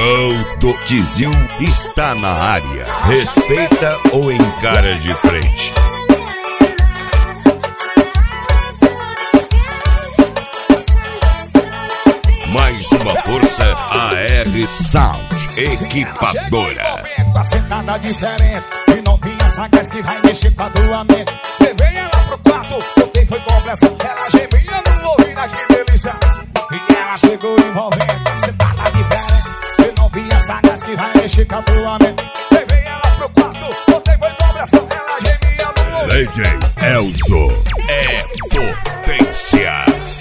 O Toquezinho está na área. Respeita ou encara de frente? Mais uma força, AR Sound Equipadora. Com a sentada diferente e não vinha sagaz que vai mexer com a tua mente. Levei ela pro quarto, botei foi complexo. Ela gemia no ouvido, que delícia. E ela chegou envolvendo com a sentada diferente e não vinha sagaz que vai mexer com a tua mente. Levei ela pro quarto, botei foi complexo. Ela gemia no ouvido. DJ Elzo é potência.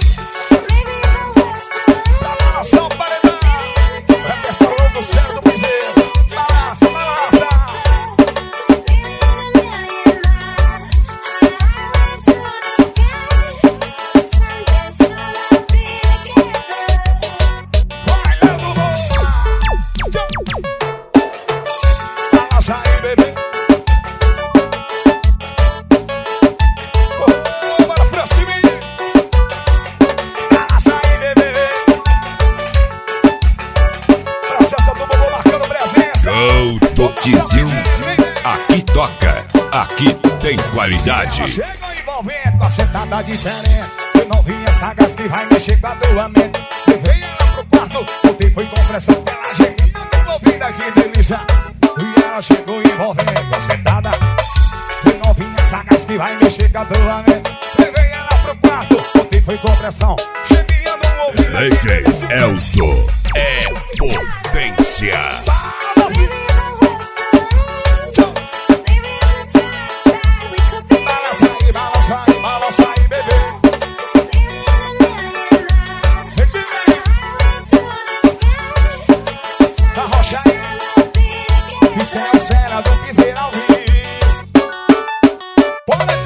O Toquezinho, aqui toca, aqui tem qualidade. Chega envolvendo com a sentada diferente. Eu não vinha sagaz que vai mexer com a tua mente. Levei ela pro quarto, botei foi com pressão. Ela gemia no ouvido, que delícia. E ela chegou envolvendo com a sentada. Eu não vinha sagaz que vai mexer com a tua mente. Levei ela pro quarto, botei foi com pressão. Gemia no ouvido. DJ Elzo é potência. Isso é a cena do piseiro ao vivo.